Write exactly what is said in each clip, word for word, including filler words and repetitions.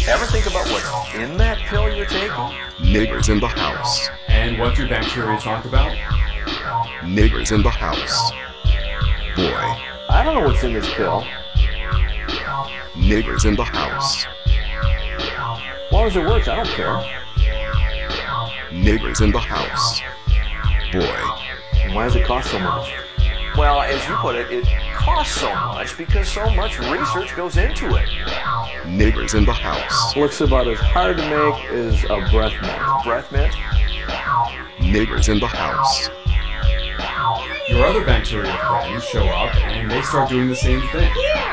Ever think about what's in that pill you're taking? Niggers in the house. And what do bacteria talk about? Niggers in the house. Boy. I don't know what's in this pill. Niggers in the house. As long as it works, I don't care. Niggers in the house. Boy. And why does it cost so much? Well, as you put it, it costs so much because so much research goes into it. Niggers in the house. Looks about as hard to make as a breath mint. Breath mint? Niggers in the house. Your other bacteria friends show up and they start doing the same thing.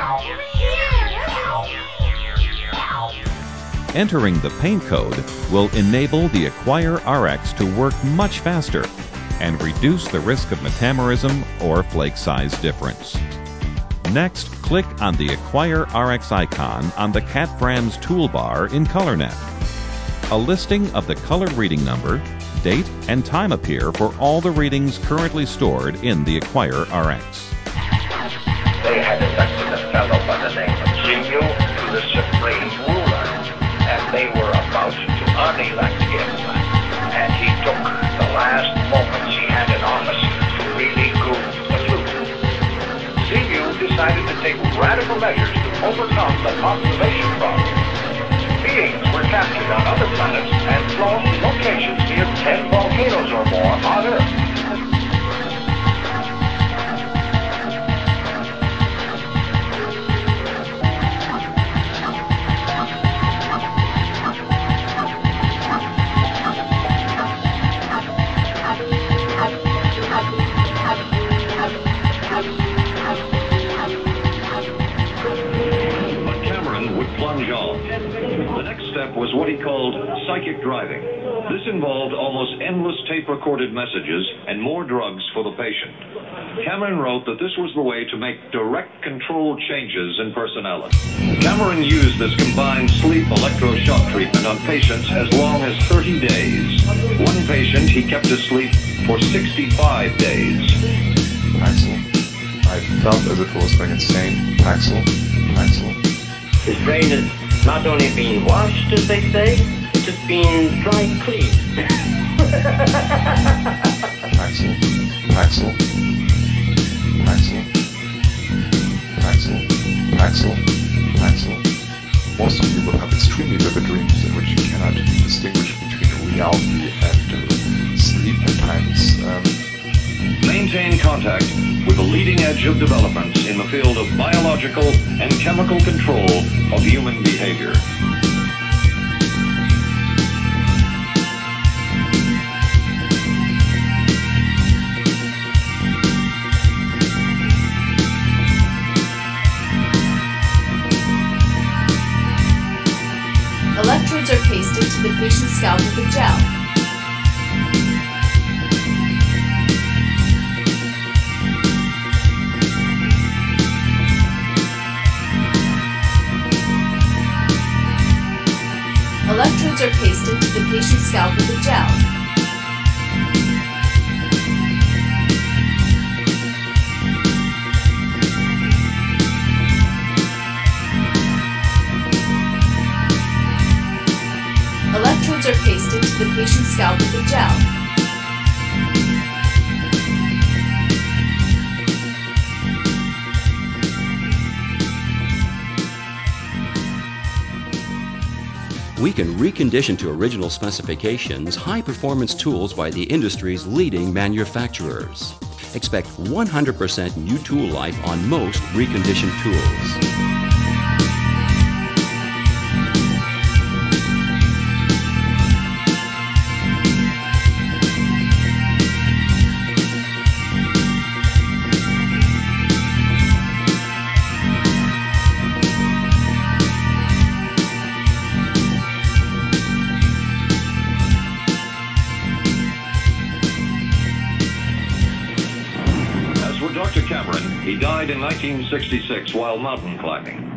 Entering the paint code will enable the Acquire R X to work much faster and reduce the risk of metamerism or flake size difference. Next, click on the Acquire R X icon on the CatFrams toolbar in ColorNet. A listing of the color reading number, date, and time appear for all the readings currently stored in the Acquire R X. They had elected a fellow by the name of Xenu to the supreme ruler, and they were about to unelect him. And he took the last moments he had in office to really groom the flute. Xenu decided to take radical measures to overcome the population problem. Beings were captured on other planets and flown to locations near ten volcanoes or more on Earth. The next step was what he called psychic driving. This involved almost endless tape-recorded messages and more drugs for the patient. Cameron wrote that this was the way to make direct control changes in personality. Cameron used this combined sleep electroshock treatment on patients as long as thirty days. One patient he kept asleep for sixty-five days. Axel, I felt as if I was going insane. Axel, Axel. His brain has not only been washed, as they say, it has been dry cleaned. Axel, Axel, Axel, Axel, Axel, Axel. Most of you will have extremely vivid dreams in which you cannot distinguish between reality and uh, sleep at times. Um, Maintain contact with the leading edge of developments in the field of biological and chemical control of human behavior. Electrodes are pasted to the patient's scalp with a gel. Electrodes are pasted to the patient's scalp with a gel. Electrodes are pasted to the patient's scalp with a gel. We can recondition to original specifications high-performance tools by the industry's leading manufacturers. Expect one hundred percent new tool life on most reconditioned tools. Doctor Cameron, he died in nineteen sixty-six while mountain climbing.